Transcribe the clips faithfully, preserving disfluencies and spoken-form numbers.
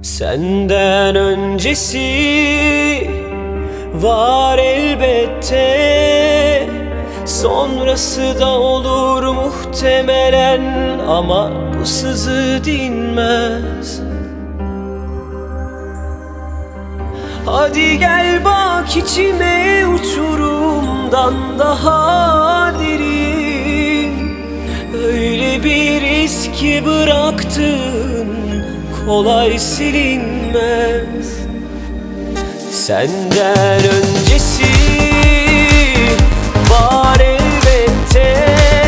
Senden öncesi var elbette, sonrası da olur muhtemelen, ama bu sızı dinmez. Hadi gel bak içime, uçurumdan daha derin. Öyle bir iz ki bıraktın, kolay silinmez. Senden öncesi var elbette,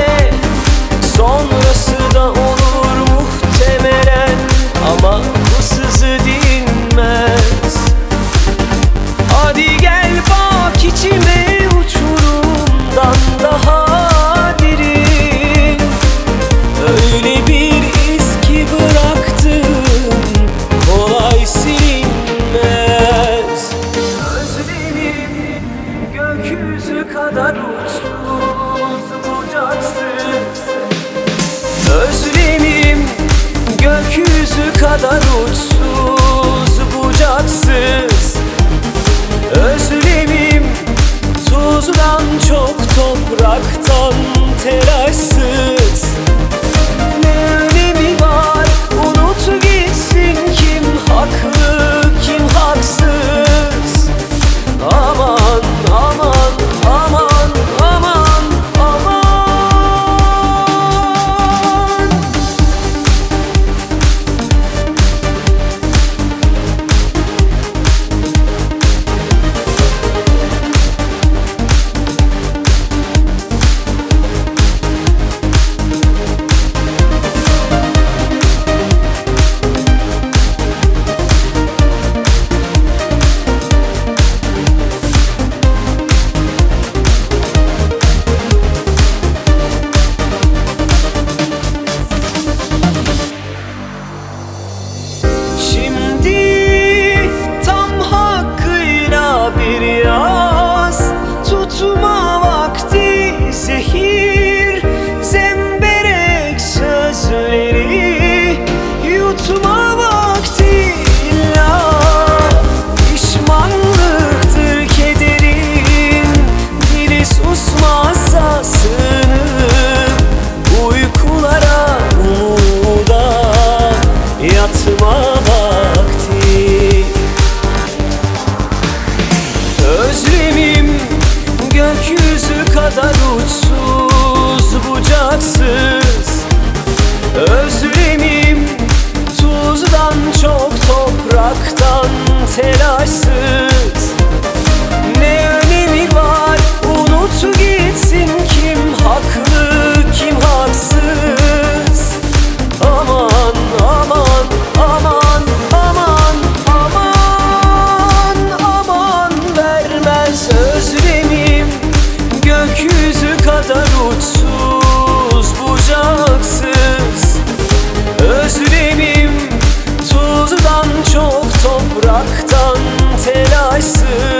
sonrası da olur muhtemelen, ama bu sızı dinmez. Hadi gel bak içime, uçurumdan daha derin. Öyle bir iz ki bıraktın, kolay silinmez. Özlemim gökyüzü kadar uçsuz bucaksız. Özlemim gökyüzü kadar uçsuz bucaksız. Özlemim tuzdan çok, topraktan telaşsız. Ne önemi var, unut gitsin, kim haklı kim haksız. Aman aman aman aman aman. Bir yaz tutma vakti, zehir zemberek sözleri yutma vakti. İlla pişmanlıktır kederin, dili susmazsa sığınıp uykulara, umuda yatma vakti. Özlemim gökyüzü kadar uçsuz bucaksız. Özlemim tuzdan çok, topraktan telaşsız. Ne önemi var, unut gitsin, kim haklı kim haksız. Aman aman aman aman aman aman, vermez özlemim gökyüzü kadar uçsuz bucaksız. Özlemim tuzdan çok, topraktan telaşsız.